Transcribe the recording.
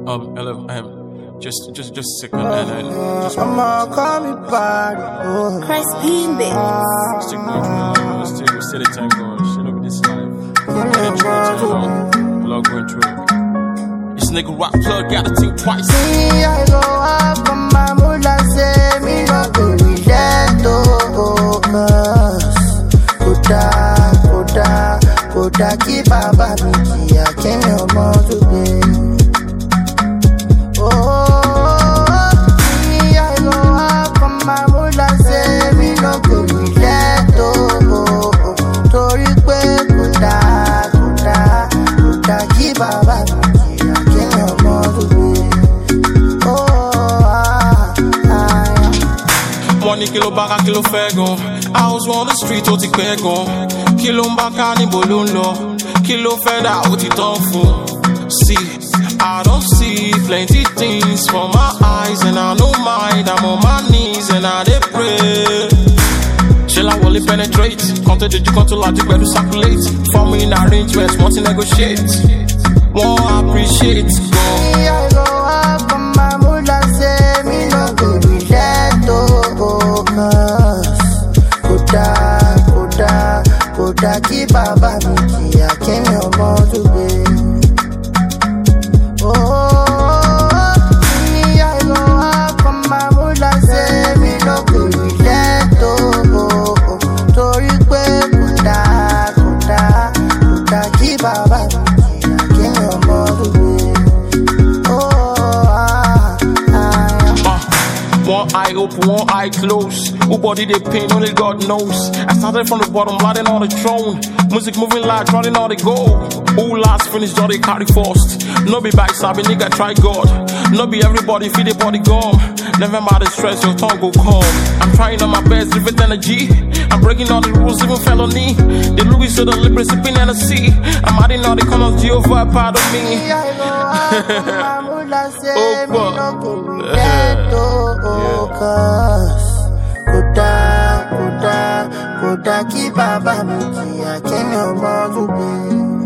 Just a second, and just I'ma call me back. Christ being big. stick with still the time going. Shit up this life. Get through it, you know. Blood going through it. This nigga rock plug got a team twice. Me, I go up on my moolah, say me no go relent, Koda ki baba mi ki akemi omo to be. Me, I go up on my moolah, say me no go relent, Tori pe koda ki baba mi ki akemi omo to be. Money kilo baka kilo fẹ́ gan. I was on the street ó ti pẹ́ gan. Kilo ń bá ká níbo ló ń lọ. Kilo fẹ́ dà ó ti tán fún. See, I don't see plenty things for my eyes and I don't mind. I'm on my knees and I dey pray. Shall I will penetrate? Come to the come to logic where to circulate. For me in arrangements, want to negotiate. Won't appreciate. Go. Me, I go up on my moolah, say me no go relent, Koda ki baba mi ki akemi omo to be. Me, I go up on my moolah, say me no go relent, Tori pe koda ki baba mi ki akemi omo to be. One eye open, one eye closed. Who body they pain, only God knows. I started from the bottom, lying on the throne. Music moving loud, running all the gold. Who last finished, all they carry first. No be back, sabi nigga try God. No be everybody feed the body gum. Never mind the stress, your tongue go calm. I'm trying on my best, living energy. I'm breaking all the rules, even felony. The Louis to the Libra, sipping Hennessy. I'm adding all the corners, Jehovah, part of me. Say me no go relent, Koda ki baba mi ki akemi omo to be.